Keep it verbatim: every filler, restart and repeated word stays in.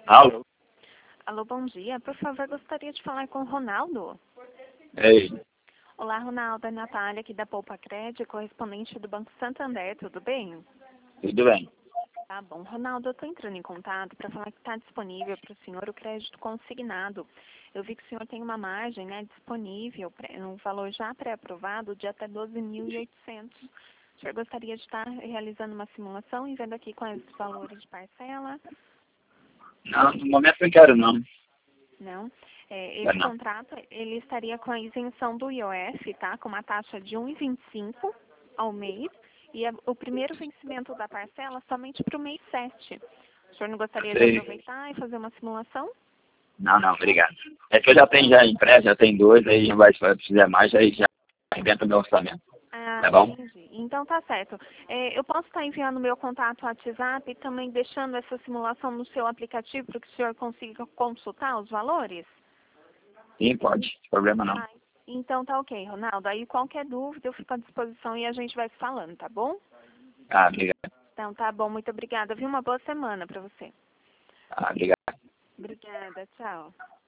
Alô? Alô, bom dia. Por favor, gostaria de falar com o Ronaldo. Ei, Olá, Ronaldo. É a Natália aqui da Poupa Crédito, correspondente do Banco Santander. Tudo bem? tudo bem? Tá bom. Ronaldo, eu estou entrando em contato para falar que está disponível para o senhor o crédito consignado. Eu vi que o senhor tem uma margem, né, disponível, pré- um valor já pré-aprovado de até doze mil e oitocentos. O senhor gostaria de estar realizando uma simulação e vendo aqui quais os valores de parcela? Não, no momento não quero não. Não. É, esse Quero não. contrato, ele estaria com a isenção do I O F, tá? Com uma taxa de um vírgula vinte e cinco ao mês. E a- o primeiro vencimento da parcela somente para o mês sete. O senhor não gostaria de Sei. aproveitar e fazer uma simulação? Não, não, obrigado. É que eu já tenho já empresa, já tenho dois, aí não vai precisar mais, aí já arrebenta o meu orçamento. Ah, Tá bom? entendi. Então tá certo. É, eu posso estar enviando o meu contato ao WhatsApp e também deixando essa simulação no seu aplicativo para que o senhor consiga consultar os valores? Sim, pode. Problema não. Ah, então tá ok, Ronaldo. Aí qualquer dúvida eu fico à disposição e a gente vai se falando, tá bom? Ah, obrigado. Então tá bom, muito obrigada. Viu? Uma boa semana para você. Ah, obrigado. Obrigada, tchau.